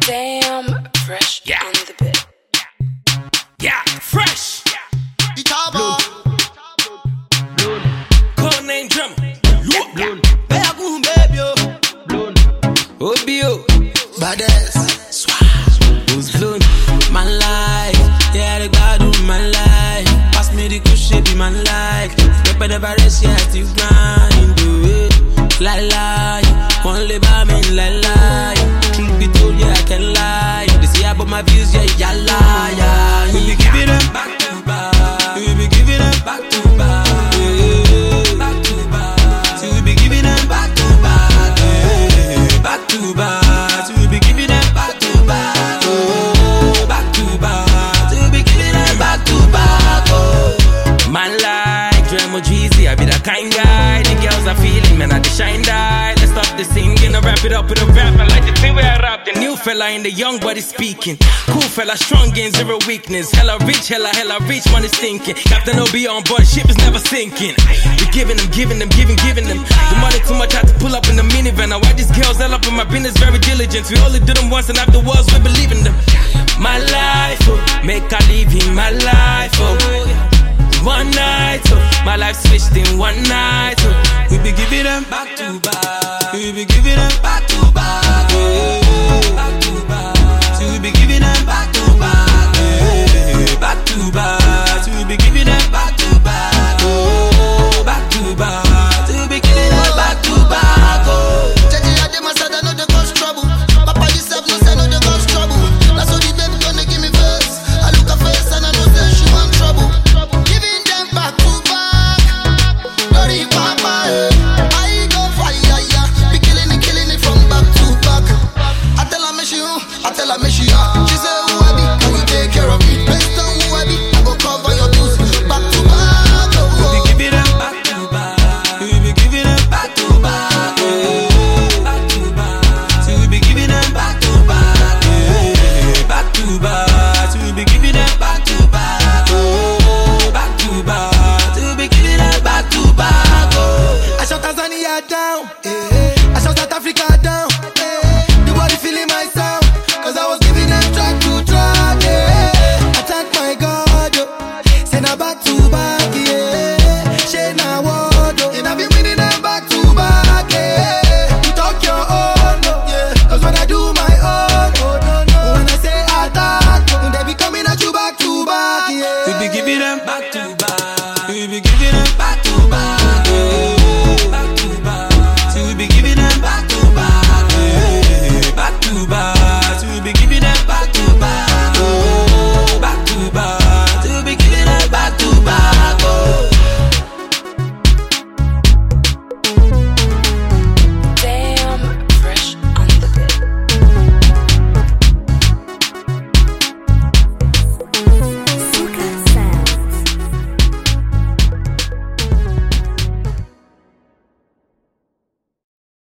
Damn fresh on the bit. Yeah, fresh. Itabo. Code name drum. Blown. Beagu baby. Blown. Obio. Badass. Who's blown? My life. Yeah, the God of my life. Pass me the good shit in my life. Step at the virus, yeah, to grind. Do it. Lie. Only by me, lie. Truth be told, yeah, I can lie. They say about my views, yeah, lie. We be giving them back to back. We be giving them back to back. Back to back. So we be giving them back to back. Back to back. So we be giving them back to back. Back to back. So we be giving them back to back. Man like Dremo Jeezy, I be that kind guy. The girls are feeling, man, I the shine die. Let's stop the singing, I wrap it up with a rap. I like the thing where I rap. The new fella in the young body speaking. Cool fella, strong in zero weakness. Hella rich, money stinking. Captain OB on board, ship is never sinking. We giving them. The money too much, I had to pull up in the minivan. Now why these girls all up in my business, very diligent. We only do them once and afterwards we believe in them. My life, oh, make I live in my life, oh. One night, oh, my life switched in one night, oh. We be giving them back to back. We be giving them back to back, oh. Back to back. So we be giving them back to back, oh. Back to back. So we be giving them back to back, oh. Back to back. So we be giving them back to back, oh. Check it out, them I said I know they cause trouble. Papa yourself no say no they cause trouble. That's what the baby gonna give me first. I look her face and I know that she want trouble. Giving them back to back. Dirty papa, I go fire, yeah. Be killing it from back to back. I tell her me she,